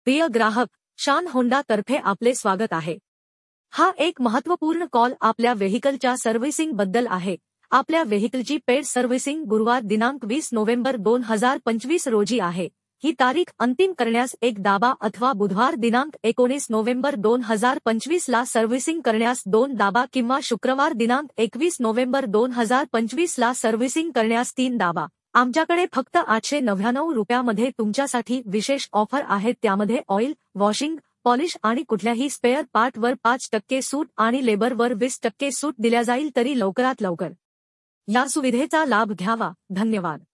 प्रिय ग्राहक, शान होंडा तर्फे आपले स्वागत आहे। हा एक महत्त्वपूर्ण कॉल आपल्या व्हेइकलच्या सर्व्हिसिंग बद्दल आहे। आपल्या व्हेइकलची पेड सर्व्हिसिंग गुरुवार दिनांक 20 नोव्हेंबर 2025 रोजी आहे। ही तारीख अंतिम करण्यास एक दाबा अथवा बुधवार दिनांक 19 नोव्हेंबर 2025 ला सर्व्हिसिंग करण्यास 2 दाबा किंवा शुक्रवार दिनांक 21 नोव्हेंबर 2025 ला सर्व्हिसिंग करण्यास 3 दाबा। आमच्याकडे फक्त 899 रुपयामध्ये तुमच्यासाठी विशेष ऑफर आहेत, त्यामध्ये ऑइल, वॉशिंग, पॉलिश आणि कुठल्याही स्पेअर पार्टवर 5% सूट आणि लेबरवर 20% सूट दिल्या जाईल। तरी लवकरात लवकर या सुविधेचा लाभ घ्यावा। धन्यवाद।